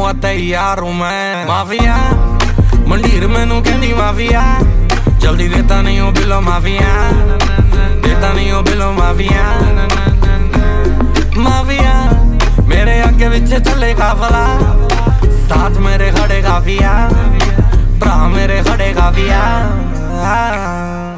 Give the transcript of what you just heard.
हुआ तैयार हूँ मैं। माफिया मंडीर मैनू कहती माफिया, जल्दी देता नहीं हो बिलो माफिया, देता नहीं हो बिलो माफिया। माफिया मेरे आगे पीछे चले काफला, साथ मेरे खड़े काफिया, भरा मेरे खड़े काफिया।